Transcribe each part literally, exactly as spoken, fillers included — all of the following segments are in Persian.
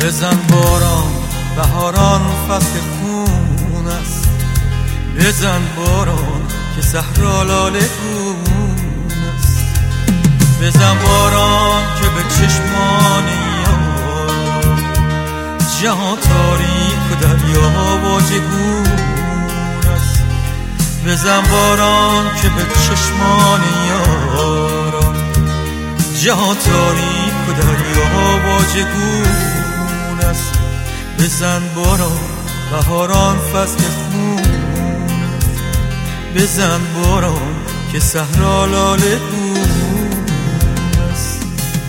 بزن باران بهاران فصل خون است، بزن باران که صحرا لاله گون است، بزن باران که به چشمان یار جهان تاریک و دریا واژگون است، بزن باران که به چشمان یار جهان تاریک و دریا واژگون است، بزن باران بهاران فصل خون است، بزن باران که صحرا لاله گون است.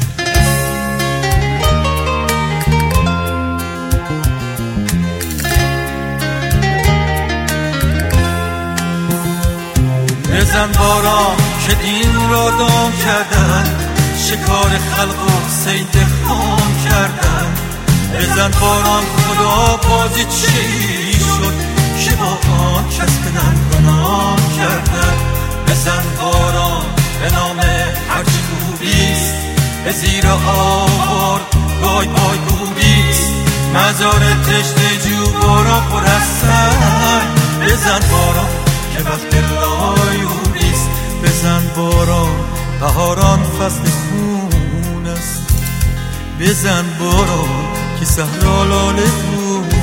بزن باران که دین را دام کردن، شکار خلق و صید خام کردن، بزن باران خدا بازی چی شد که با آن کس بدن گناه کردن، بزن باران به نام هرچی خوبیست به زیر آوار گای پای گوبیست، مزار تشنه جو باران پر از سنگ، بزن باران که وقت لایونیست، بزن باران بهاران فصل خون است، بزن باران که صحرا لاله گون است.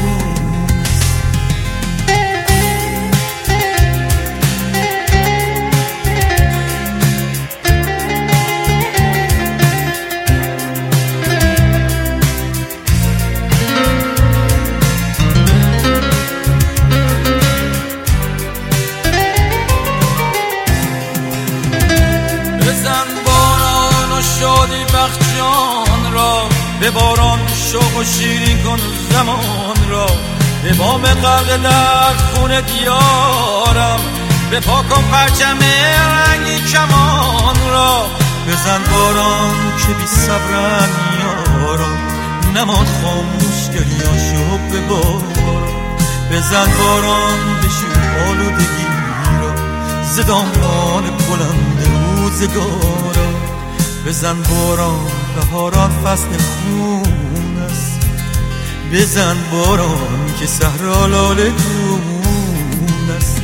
بزن باران و شادی بخش جان را، به باران شوق و شیرین کن زمان را، به بام غرق در خون دیارم به پاک کن پرچم رنگی کمان را، بزن باران که بی صبرن یارم نماد خاموش گریان شو به باران، بزن باران بشور آلودگی را ز دامان بلند روزگارا، بزن باران بهاران فصل خون است، بزن باران که صحرا لاله گون است.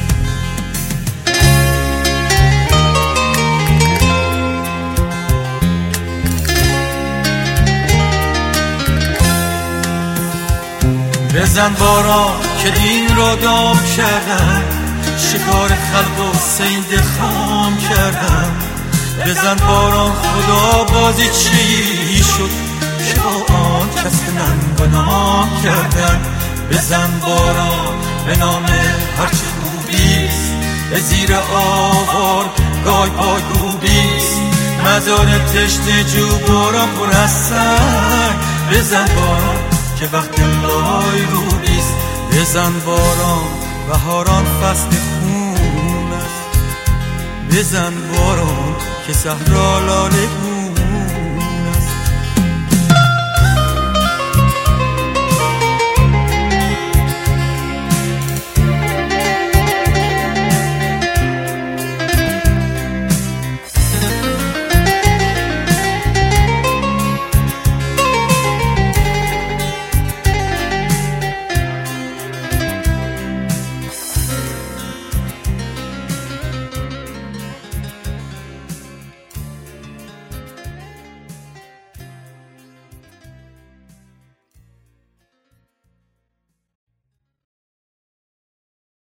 بزن باران که دین را دام کردن، شکار خلق و صید خام کردن، بزن باران خدا بازی چی شد که با آن کس ننگ و نام کردن، بزن باران به نام هرچی خوبیست به زیر آوار گای پای گوبیست، مزار تشنه جو باران پر از سنگ، بزن باران که وقت لای روبیست، بزن باران بهاران فصل خون است، بزن باران که صحرا لاله گون